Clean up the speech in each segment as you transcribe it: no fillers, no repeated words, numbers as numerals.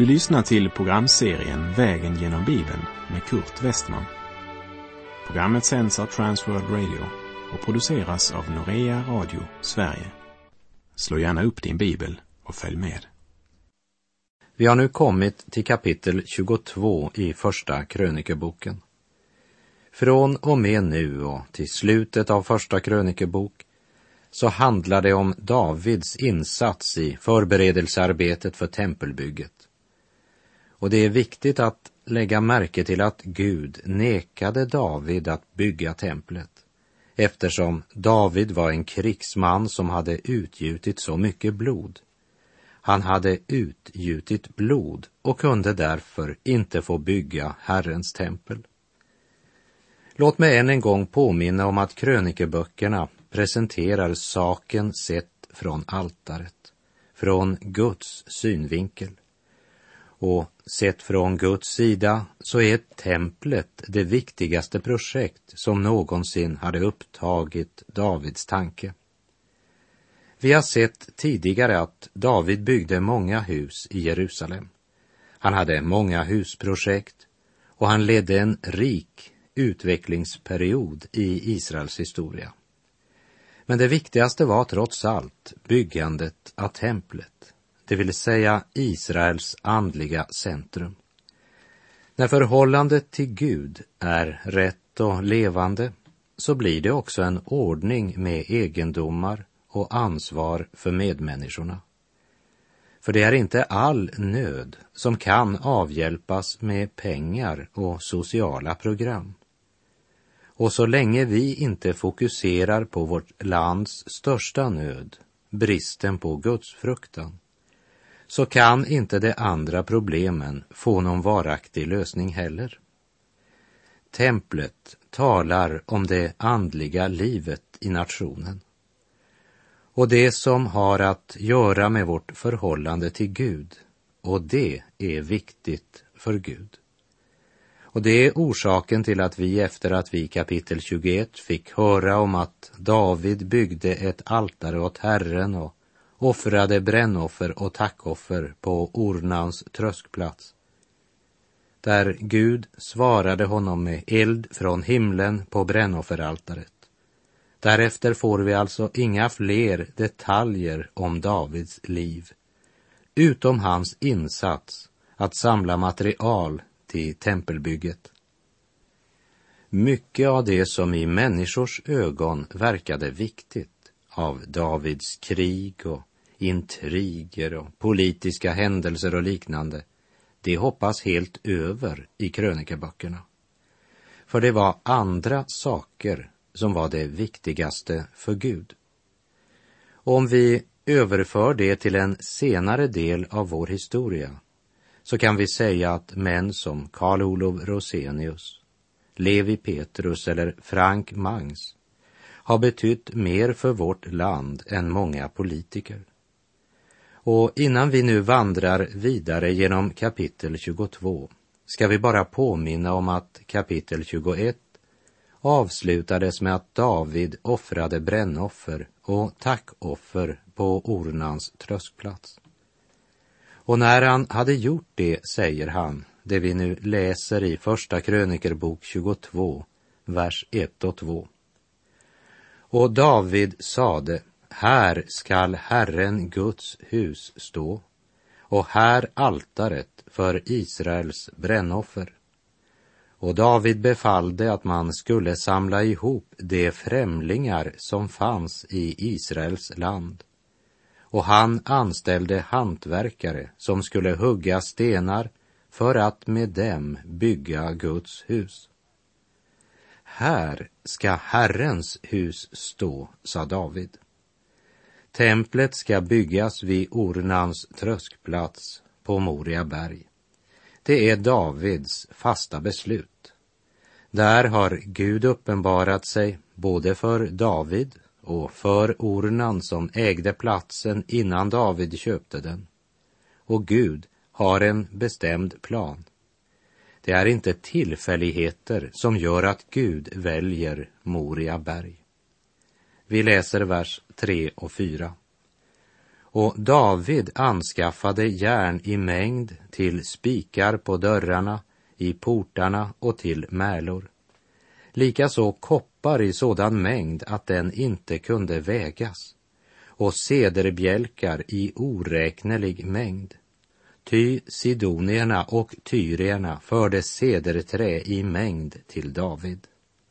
Du lyssnar till programserien Vägen genom Bibeln med Kurt Westman. Programmet sänds av Transworld Radio och produceras av Norea Radio Sverige. Slå gärna upp din bibel och följ med. Vi har nu kommit till kapitel 22 i första krönikeboken. Från och med nu och till slutet av första krönikebok så handlar det om Davids insats i förberedelsearbetet för tempelbygget. Och det är viktigt att lägga märke till att Gud nekade David att bygga templet, eftersom David var en krigsman som hade utgjutit så mycket blod. Han hade utgjutit blod och kunde därför inte få bygga Herrens tempel. Låt mig än en gång påminna om att krönikeböckerna presenterar saken sett från altaret, från Guds synvinkel. Och sett från Guds sida så är templet det viktigaste projekt som någonsin hade upptagit Davids tanke. Vi har sett tidigare att David byggde många hus i Jerusalem. Han hade många husprojekt och han ledde en rik utvecklingsperiod i Israels historia. Men det viktigaste var trots allt byggandet av templet, det vill säga Israels andliga centrum. När förhållandet till Gud är rätt och levande så blir det också en ordning med egendomar och ansvar för medmänniskorna. För det är inte all nöd som kan avhjälpas med pengar och sociala program. Och så länge vi inte fokuserar på vårt lands största nöd, bristen på gudsfruktan, så kan inte de andra problemen få någon varaktig lösning heller. Templet talar om det andliga livet i nationen. Och det som har att göra med vårt förhållande till Gud, och det är viktigt för Gud. Och det är orsaken till att vi efter att vi i kapitel 21 fick höra om att David byggde ett altare åt Herren och offrade brännoffer och tackoffer på Ornans tröskplats, där Gud svarade honom med eld från himlen på brännofferaltaret. Därefter får vi alltså inga fler detaljer om Davids liv, utom hans insats att samla material till tempelbygget. Mycket av det som i människors ögon verkade viktigt av Davids krig och intriger och politiska händelser och liknande, det hoppas helt över i krönikeböckerna. För det var andra saker som var det viktigaste för Gud. Om vi överför det till en senare del av vår historia så kan vi säga att män som Carl Olof Rosenius, Levi Petrus eller Frank Mangs har betytt mer för vårt land än många politiker. Och innan vi nu vandrar vidare genom kapitel 22 ska vi bara påminna om att kapitel 21 avslutades med att David offrade brännoffer och tackoffer på Ornans tröskplats. Och när han hade gjort det, säger han, det vi nu läser i första krönikerbok 22, vers 1 och 2. Och David sade, här skall Herren Guds hus stå, och här altaret för Israels brännoffer. Och David befallde att man skulle samla ihop de främlingar som fanns i Israels land. Och han anställde hantverkare som skulle hugga stenar för att med dem bygga Guds hus. Här ska Herrens hus stå, sa David. Templet ska byggas vid Ornans tröskplats på Moria berg. Det är Davids fasta beslut. Där har Gud uppenbarat sig både för David och för Ornan som ägde platsen innan David köpte den. Och Gud har en bestämd plan. Det är inte tillfälligheter som gör att Gud väljer Moria berg. Vi läser vers 3 och 4. Och David anskaffade järn i mängd till spikar på dörrarna, i portarna och till märlor. Likaså koppar i sådan mängd att den inte kunde vägas, och cederbjälkar i oräknelig mängd. Ty sidonierna och tyrierna förde cederträ i mängd till David.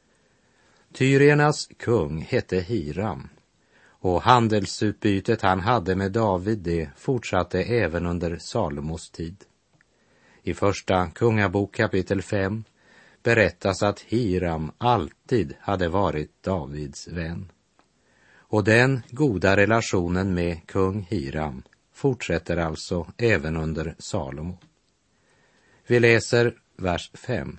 Tyriernas kung hette Hiram, och handelsutbytet han hade med David det fortsatte även under Salomos tid. I första kungabok kapitel 5 berättas att Hiram alltid hade varit Davids vän. Och den goda relationen med kung Hiram fortsätter alltså även under Salomo. Vi läser vers 5.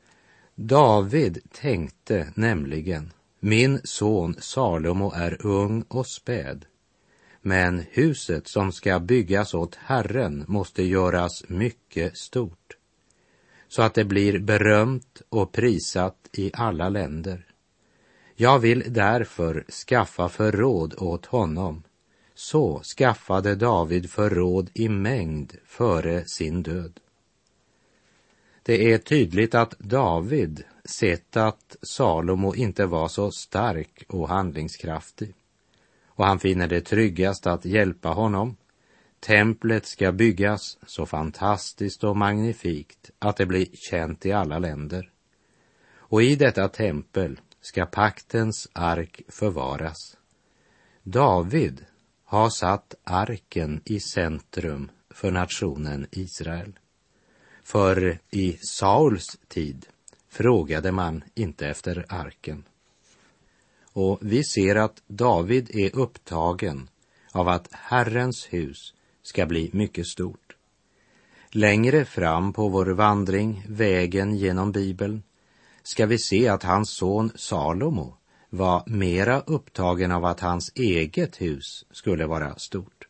David tänkte nämligen: min son Salomo är ung och späd, men huset som ska byggas åt Herren måste göras mycket stort, så att det blir berömt och prisat i alla länder. Jag vill därför skaffa förråd åt honom. Så skaffade David förråd i mängd före sin död. Det är tydligt att David sett att Salomo inte var så stark och handlingskraftig, och han finner det tryggast att hjälpa honom. Templet ska byggas så fantastiskt och magnifikt att det blir känt i alla länder. Och i detta tempel ska paktens ark förvaras. David har satt arken i centrum för nationen Israel. För i Sauls tid frågade man inte efter arken. Och vi ser att David är upptagen av att Herrens hus ska bli mycket stort. Längre fram på vår vandring, vägen genom Bibeln, ska vi se att hans son Salomo var mera upptagen av att hans eget hus skulle vara stort.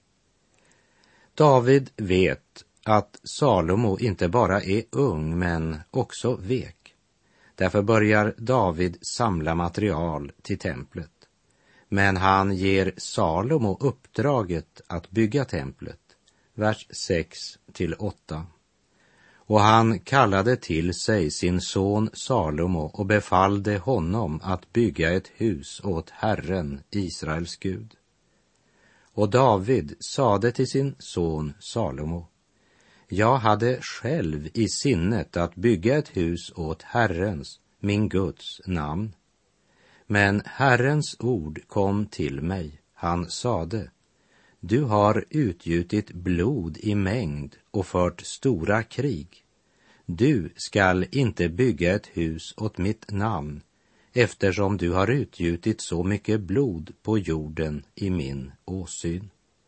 David vet att Salomo inte bara är ung men också vek. Därför börjar David samla material till templet. Men han ger Salomo uppdraget att bygga templet. Vers 6-8. Och han kallade till sig sin son Salomo och befallde honom att bygga ett hus åt Herren, Israels Gud. Och David sade till sin son Salomo: jag hade själv i sinnet att bygga ett hus åt Herrens, min Guds namn. Men Herrens ord kom till mig. Han sade: du har utgjutit blod i mängd och fört stora krig. Du skall inte bygga ett hus åt mitt namn, eftersom du har utgjutit så mycket blod på jorden i min åsyn.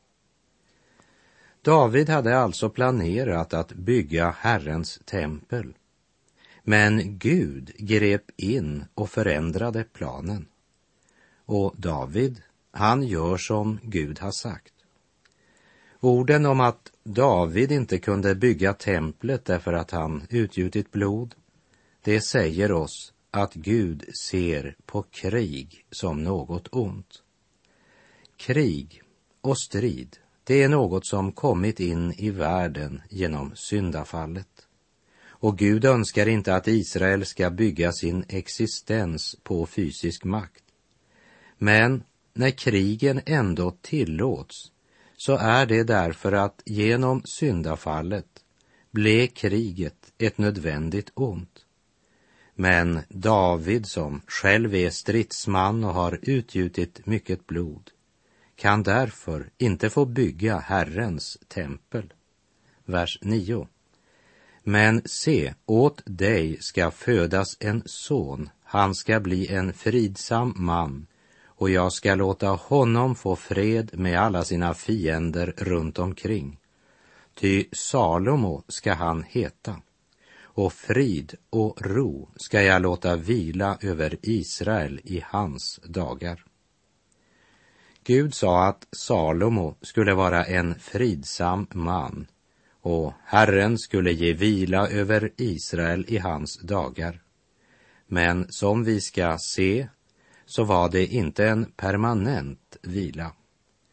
David hade alltså planerat att bygga Herrens tempel. Men Gud grep in och förändrade planen. Och David, han gör som Gud har sagt. Orden om att David inte kunde bygga templet därför att han utgjutit blod, det säger oss att Gud ser på krig som något ont. Krig och strid, det är något som kommit in i världen genom syndafallet. Och Gud önskar inte att Israel ska bygga sin existens på fysisk makt. Men när krigen ändå tillåts, så är det därför att genom syndafallet blev kriget ett nödvändigt ont. Men David, som själv är stridsman och har utgjutit mycket blod, kan därför inte få bygga Herrens tempel. Vers 9. Men se, åt dig ska födas en son, han ska bli en fridsam man, och jag ska låta honom få fred med alla sina fiender runt omkring. Ty Salomo ska han heta, och frid och ro ska jag låta vila över Israel i hans dagar. Gud sa att Salomo skulle vara en fridsam man, och Herren skulle ge vila över Israel i hans dagar. Men som vi ska se, så var det inte en permanent vila.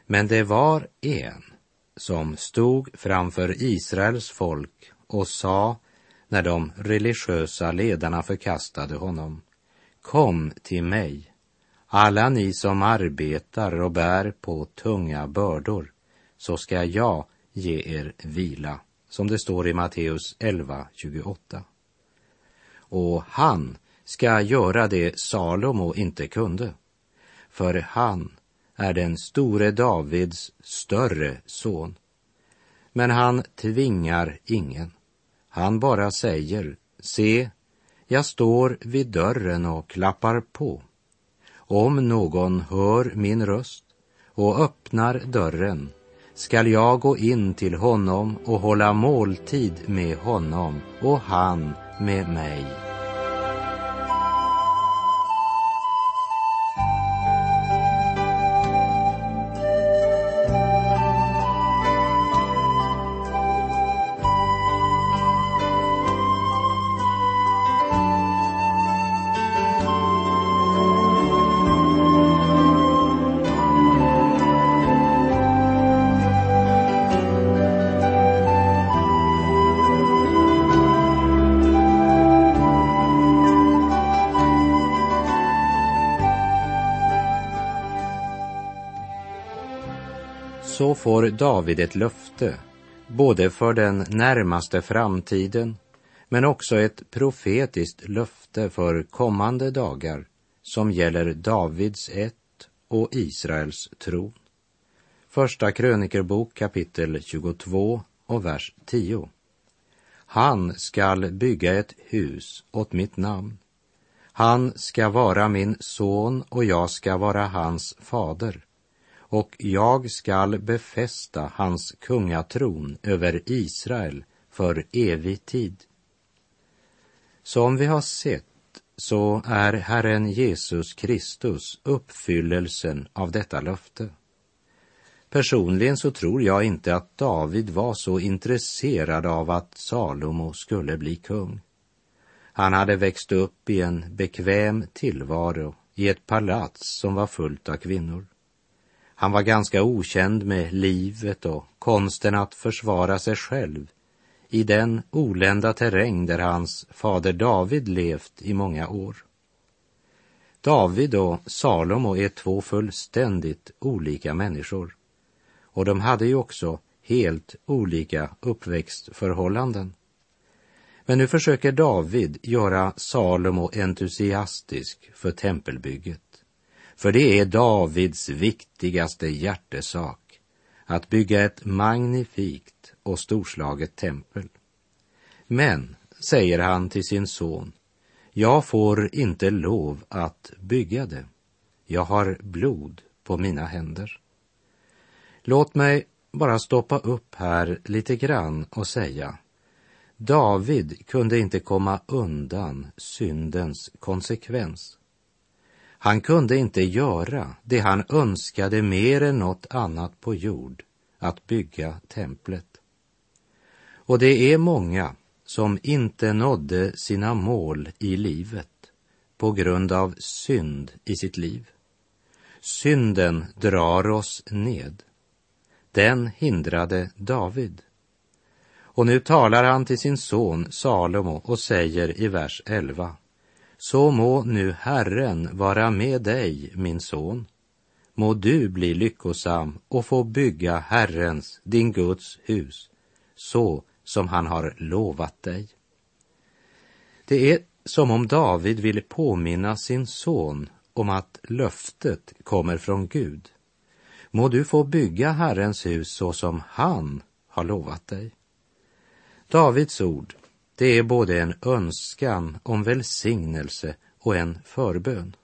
Men det var en som stod framför Israels folk och sa, när de religiösa ledarna förkastade honom: kom till mig, alla ni som arbetar och bär på tunga bördor, så ska jag ge er vila, som det står i Matteus 11:28. Och han ska göra det Salomo inte kunde, för han är den store Davids större son. Men han tvingar ingen. Han bara säger: se, jag står vid dörren och klappar på. Om någon hör min röst och öppnar dörren, skall jag gå in till honom och hålla måltid med honom och han med mig. Så får David ett löfte, både för den närmaste framtiden, men också ett profetiskt löfte för kommande dagar som gäller Davids ett och Israels tron. Första krönikerbok kapitel 22 och vers 10. Han skall bygga ett hus åt mitt namn. Han ska vara min son och jag ska vara hans fader. Och jag skall befästa hans kungatron över Israel för evig tid. Som vi har sett så är Herren Jesus Kristus uppfyllelsen av detta löfte. Personligen så tror jag inte att David var så intresserad av att Salomo skulle bli kung. Han hade växt upp i en bekväm tillvaro i ett palats som var fullt av kvinnor. Han var ganska okänd med livet och konsten att försvara sig själv i den olända terräng där hans fader David levt i många år. David och Salomo är två fullständigt olika människor, och de hade ju också helt olika uppväxtförhållanden. Men nu försöker David göra Salomo entusiastisk för tempelbygget. För det är Davids viktigaste hjärtesak, att bygga ett magnifikt och storslaget tempel. Men, säger han till sin son, jag får inte lov att bygga det. Jag har blod på mina händer. Låt mig bara stoppa upp här lite grann och säga, David kunde inte komma undan syndens konsekvens. Han kunde inte göra det han önskade mer än något annat på jord, att bygga templet. Och det är många som inte nådde sina mål i livet på grund av synd i sitt liv. Synden drar oss ned. Den hindrade David. Och nu talar han till sin son Salomo och säger i vers 11: så må nu Herren vara med dig, min son. Må du bli lyckosam och få bygga Herrens, din Guds hus, så som han har lovat dig. Det är som om David ville påminna sin son om att löftet kommer från Gud. Må du få bygga Herrens hus så som han har lovat dig. Davids ord, det är både en önskan om välsignelse och en förbön.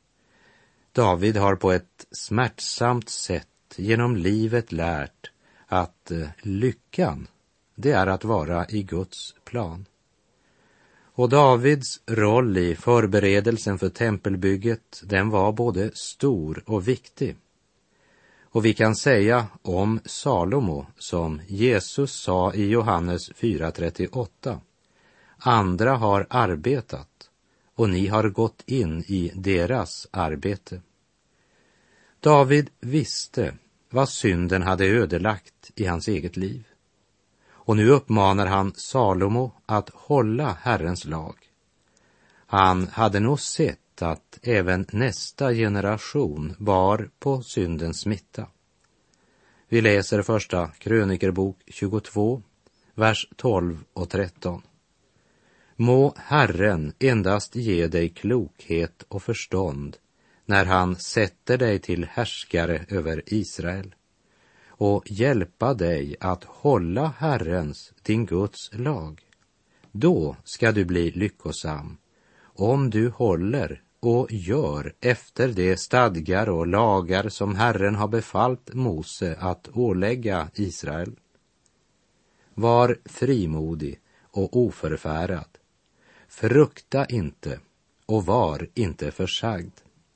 David har på ett smärtsamt sätt genom livet lärt att lyckan, det är att vara i Guds plan. Och Davids roll i förberedelsen för tempelbygget, den var både stor och viktig. Och vi kan säga om Salomo som Jesus sa i Johannes 4:38. Andra har arbetat och ni har gått in i deras arbete. David visste vad synden hade ödelagt i hans eget liv. Och nu uppmanar han Salomo att hålla Herrens lag. Han hade nog sett att även nästa generation bar på syndens smitta. Vi läser första krönikerbok 22, vers 12 och 13. Må Herren endast ge dig klokhet och förstånd när han sätter dig till härskare över Israel, och hjälpa dig att hålla Herrens, din Guds lag. Då ska du bli lyckosam, om du håller och gör efter de stadgar och lagar som Herren har befallt Mose att ålägga Israel. Var frimodig och oförfärad. Frukta inte och var inte försagd.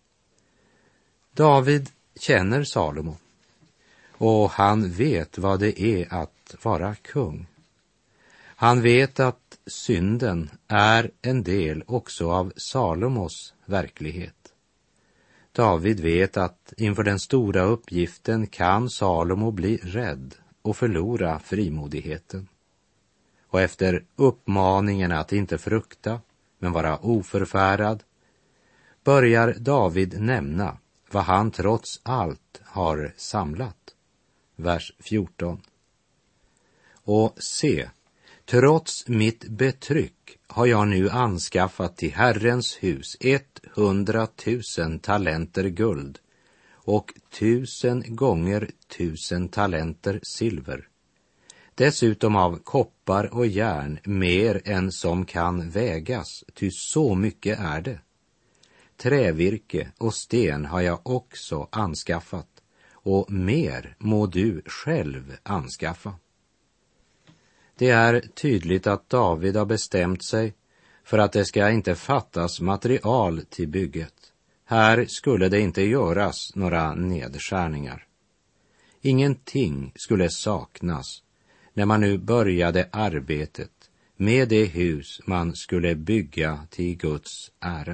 David känner Salomo och han vet vad det är att vara kung. Han vet att synden är en del också av Salomos verklighet. David vet att inför den stora uppgiften kan Salomo bli rädd och förlora frimodigheten. Och efter uppmaningen att inte frukta, men vara oförfärad, börjar David nämna vad han trots allt har samlat. Vers 14. Och se, trots mitt betryck har jag nu anskaffat till Herrens hus 100 000 talenter guld och 1000 gånger 1000 talenter silver. Dessutom av koppar och järn mer än som kan vägas, ty så mycket är det. Trävirke och sten har jag också anskaffat, och mer må du själv anskaffa. Det är tydligt att David har bestämt sig för att det ska inte fattas material till bygget. Här skulle det inte göras några nedskärningar. Ingenting skulle saknas när man nu började arbetet med det hus man skulle bygga till Guds ära.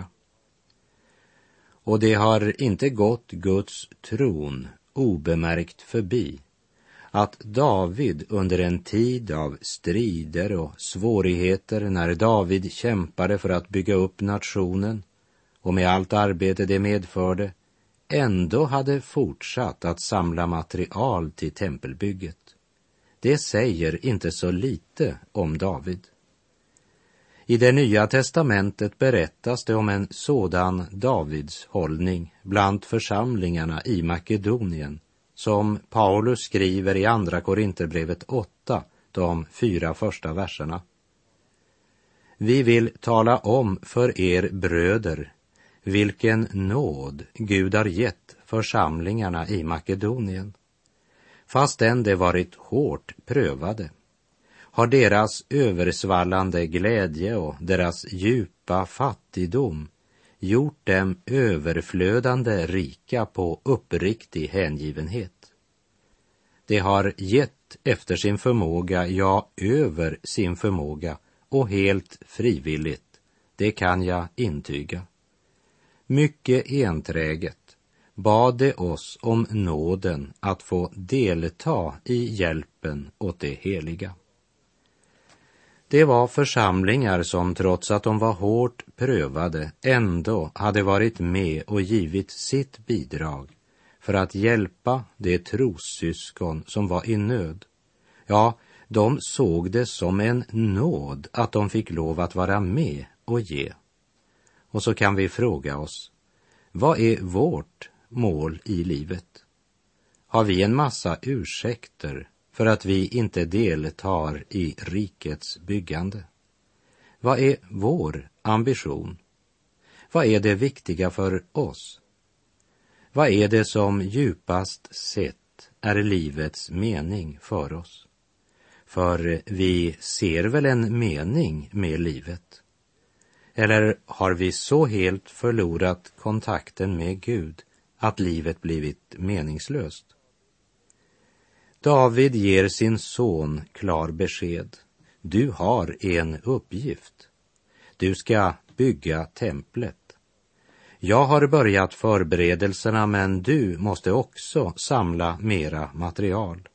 Och det har inte gått Guds tron obemärkt förbi att David under en tid av strider och svårigheter, när David kämpade för att bygga upp nationen och med allt arbete det medförde, ändå hade fortsatt att samla material till tempelbygget. Det säger inte så lite om David. I det Nya testamentet berättas det om en sådan Davids hållning bland församlingarna i Makedonien, som Paulus skriver i andra Korinterbrevet 8, de 4 första verserna. Vi vill tala om för er bröder vilken nåd Gud har gett församlingarna i Makedonien. Fastän de varit hårt prövade, har deras översvallande glädje och deras djupa fattigdom gjort dem överflödande rika på uppriktig hängivenhet. De har gett efter sin förmåga, ja, över sin förmåga, och helt frivilligt, det kan jag intyga. Mycket enträget bad de oss om nåden att få delta i hjälpen åt det heliga. Det var församlingar som trots att de var hårt prövade ändå hade varit med och givit sitt bidrag för att hjälpa de trossyskon som var i nöd. Ja, de såg det som en nåd att de fick lov att vara med och ge. Och så kan vi fråga oss, vad är vårt mål i livet? Har vi en massa ursäkter för att vi inte deltar i rikets byggande? Vad är vår ambition? Vad är det viktiga för oss? Vad är det som djupast sett är livets mening för oss? För vi ser väl en mening med livet? Eller har vi så helt förlorat kontakten med Gud att livet blivit meningslöst? David ger sin son klar besked. Du har en uppgift. Du ska bygga templet. Jag har börjat förberedelserna, men du måste också samla mera material.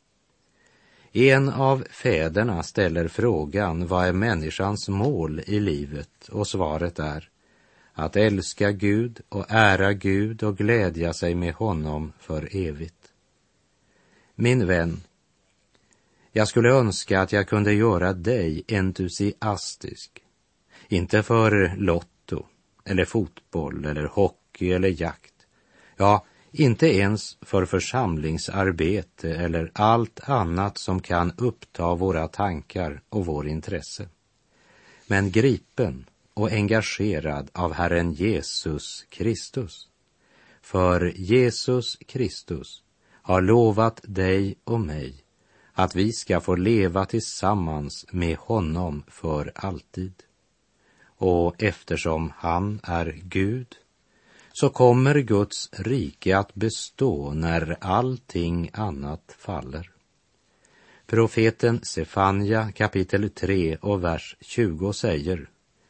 En av fäderna ställer frågan, vad är människans mål i livet? Och svaret är att älska Gud och ära Gud och glädja sig med honom för evigt. Min vän, jag skulle önska att jag kunde göra dig entusiastisk, inte för lotto eller fotboll eller hockey eller jakt, ja, inte ens för församlingsarbete eller allt annat som kan uppta våra tankar och vår intresse. Men gripen och engagerad av Herren Jesus Kristus. För Jesus Kristus har lovat dig och mig att vi ska få leva tillsammans med honom för alltid. Och eftersom han är Gud, så kommer Guds rike att bestå när allting annat faller. Profeten Sefanja kapitel 3 och vers 20 säger: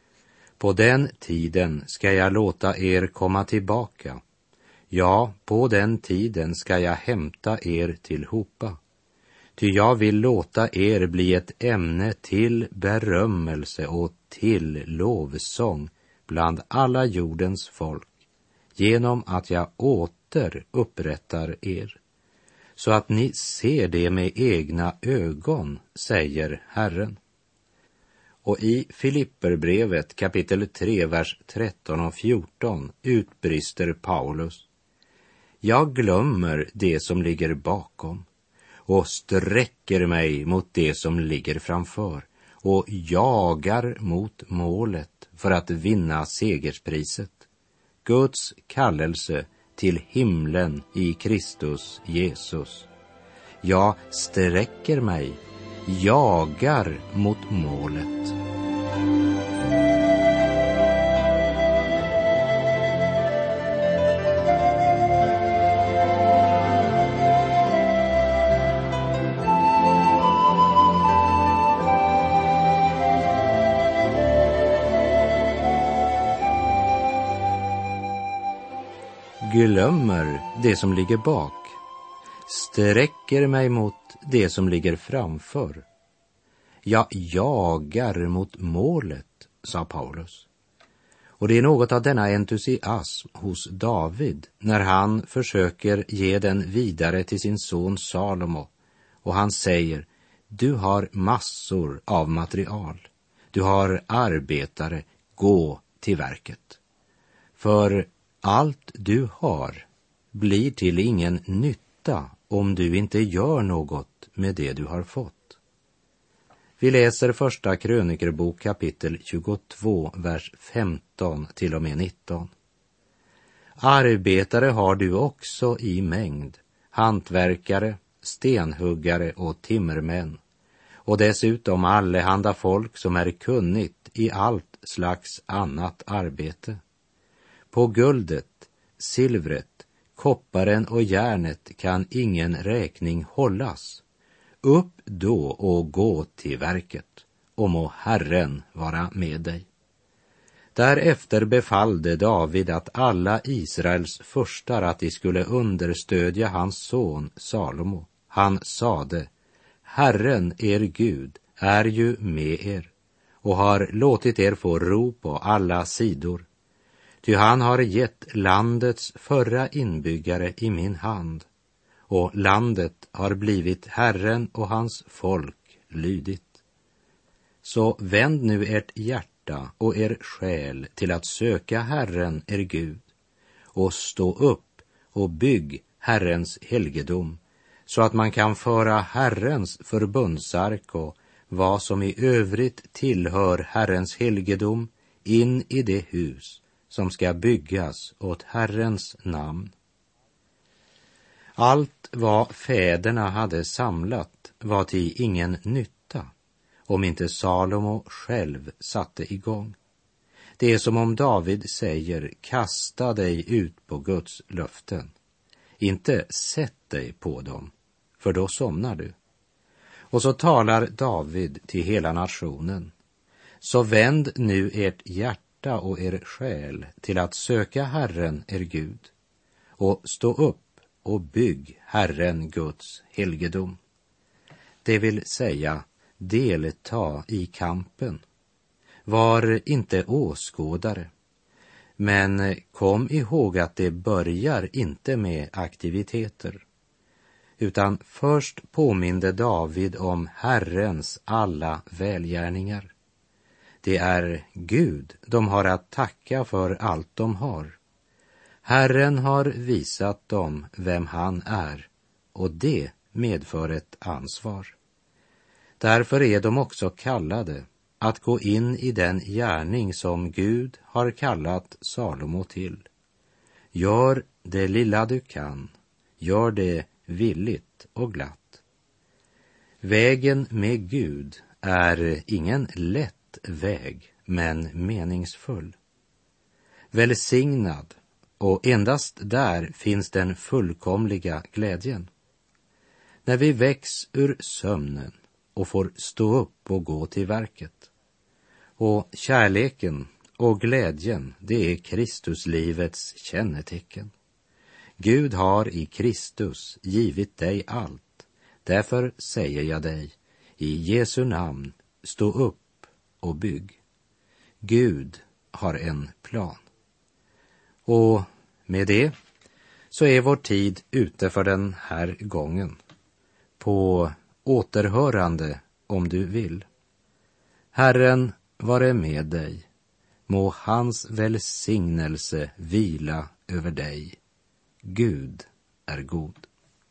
på den tiden ska jag låta er komma tillbaka. Ja, på den tiden ska jag hämta er tillhopa. Ty jag vill låta er bli ett ämne till berömmelse och till lovsång bland alla jordens folk, genom att jag åter upprättar er, så att ni ser det med egna ögon, säger Herren. Och i Filipperbrevet kapitel 3, vers 13 och 14 utbrister Paulus: jag glömmer det som ligger bakom och sträcker mig mot det som ligger framför och jagar mot målet för att vinna segerspriset, Guds kallelse till himlen i Kristus Jesus. Jag sträcker mig, jagar mot målet. Glömmer det som ligger bak, sträcker mig mot det som ligger framför. Jag jagar mot målet, sa Paulus. Och det är något av denna entusiasm hos David när han försöker ge den vidare till sin son Salomo. Och han säger: du har massor av material, du har arbetare, gå till verket. För allt du har blir till ingen nytta om du inte gör något med det du har fått. Vi läser första krönikerbok kapitel 22, vers 15 till och med 19. Arbetare har du också i mängd, hantverkare, stenhuggare och timmermän, och dessutom allehanda folk som är kunnigt i allt slags annat arbete. På guldet, silvret, kopparen och järnet kan ingen räkning hållas. Upp då och gå till verket, och må Herren vara med dig. Därefter befallde David att alla Israels furstar att de skulle understödja hans son Salomo. Han sade: Herren, er Gud, är ju med er och har låtit er få ro på alla sidor. Ty han har gett landets förra inbyggare i min hand, och landet har blivit Herren och hans folk lydigt. Så vänd nu ert hjärta och er själ till att söka Herren, er Gud, och stå upp och bygg Herrens helgedom, så att man kan föra Herrens förbundsark och vad som i övrigt tillhör Herrens helgedom in i det hus som ska byggas åt Herrens namn. Allt vad fäderna hade samlat var till ingen nytta om inte Salomo själv satte igång. Det är som om David säger: kasta dig ut på Guds löften. Inte sätt dig på dem, för då somnar du. Och så talar David till hela nationen: så vänd nu ert hjärta hjärta och er själ till att söka Herren er Gud och stå upp och bygg Herren Guds helgedom. Det vill säga, delta i kampen. Var inte åskådare, men kom ihåg att det börjar inte med aktiviteter, utan först påminde David om Herrens alla välgärningar. Det är Gud de har att tacka för allt de har. Herren har visat dem vem han är, och det medför ett ansvar. Därför är de också kallade att gå in i den gärning som Gud har kallat Salomo till. Gör det lilla du kan, gör det villigt och glatt. Vägen med Gud är ingen lätt väg, men meningsfull. Välsignad, och endast där finns den fullkomliga glädjen. När vi väcks ur sömnen och får stå upp och gå till verket. Och kärleken och glädjen, det är Kristuslivets kännetecken. Gud har i Kristus givit dig allt. Därför säger jag dig, i Jesu namn, stå upp och bygg. Gud har en plan. Och med det så är vår tid ute för den här gången. På återhörande om du vill. Herren vare med dig. Må hans välsignelse vila över dig. Gud är god.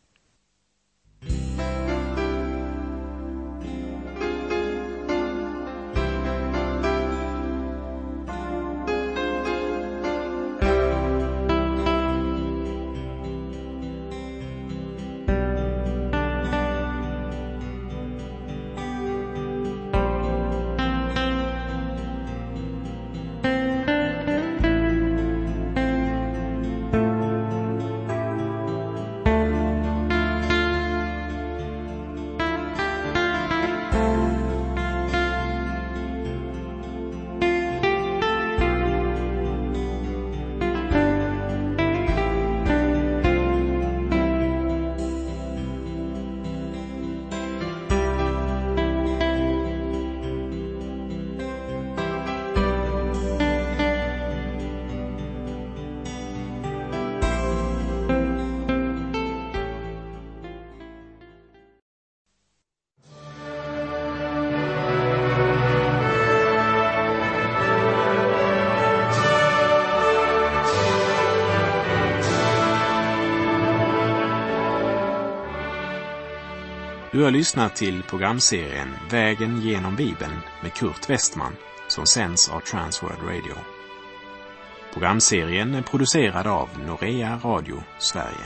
Du har lyssnat till programserien Vägen genom Bibeln med Kurt Westman som sänds av Transworld Radio. Programserien är producerad av Norea Radio Sverige.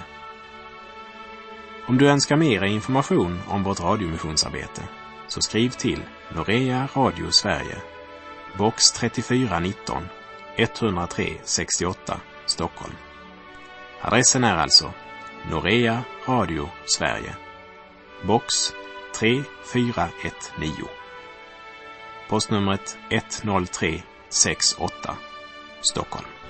Om du önskar mer information om vårt radiomissionsarbete så skriv till Norea Radio Sverige, box 3419 103 68 Stockholm. Adressen är alltså Norea Radio Sverige, box 3419. Postnumret 10368 Stockholm.